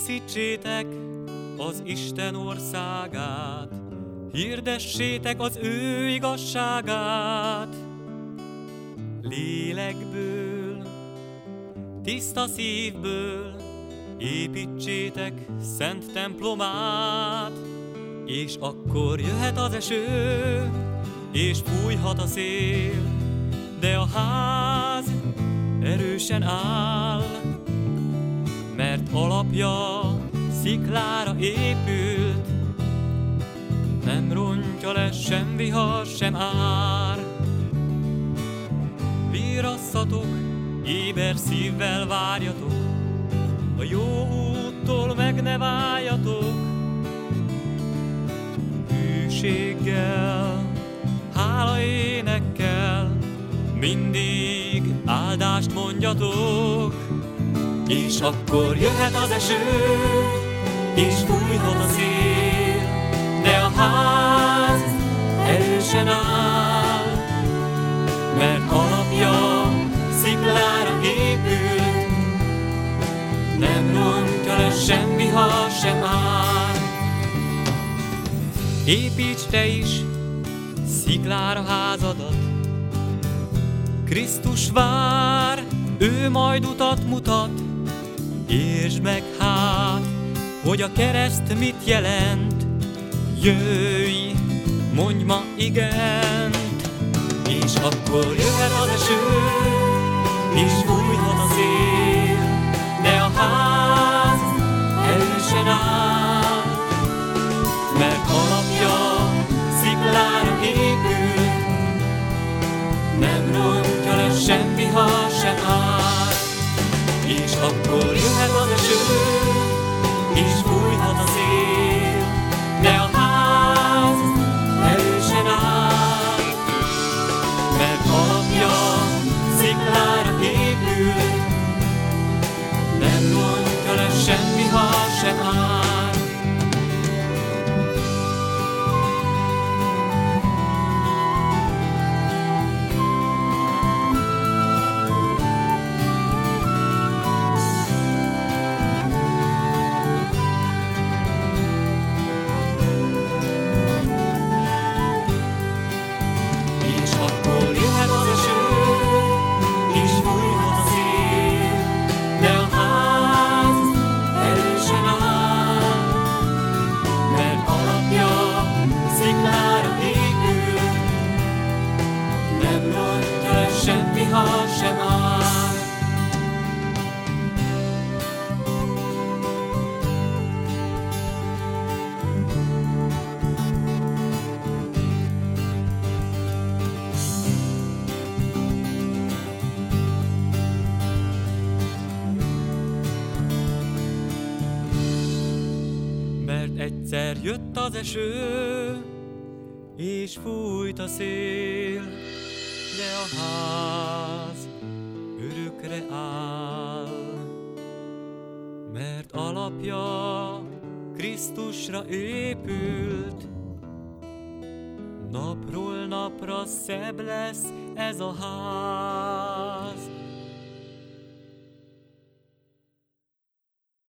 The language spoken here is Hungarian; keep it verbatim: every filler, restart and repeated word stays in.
Díszítsétek az Isten országát, hirdessétek az ő igazságát. Lélekből, tiszta szívből építsétek szent templomát, és akkor jöhet az eső, és fújhat a szél, de a ház erősen áll, mert alapja sziklára épült, nem rontja le sem vihar, sem ár. Virasszatok, éber szívvel várjatok, a jó úttól meg ne váljatok. Hűséggel, hálaénekkel mindig áldást mondjatok, és akkor jöhet az eső, és fújhat a szél, de a ház erősen áll, mert alapja sziklára épült, nem rontja le sem vihar, sem ár. Építs te is sziklára házadat, Krisztus vár, ő majd utat mutat. Értsd meg hát, hogy a kereszt mit jelent, jöjj, mondj ma igent. És akkor jöhet az eső, és fújhat a szél, de a ház erősen áll, mert alapja sziklára épül, nem rontja le sem vihar, sem ár. És akkor jöhet az eső, és fújhat a szél, de a ház erősen áll, mert alapja sziklára épül, nem rontja le sem vihar, sem ár. Sem áll. Mert egyszer jött az eső, és fújt a szél, de a ház örökre áll, mert alapja Krisztusra épült. Napról napra szebb lesz ez a ház.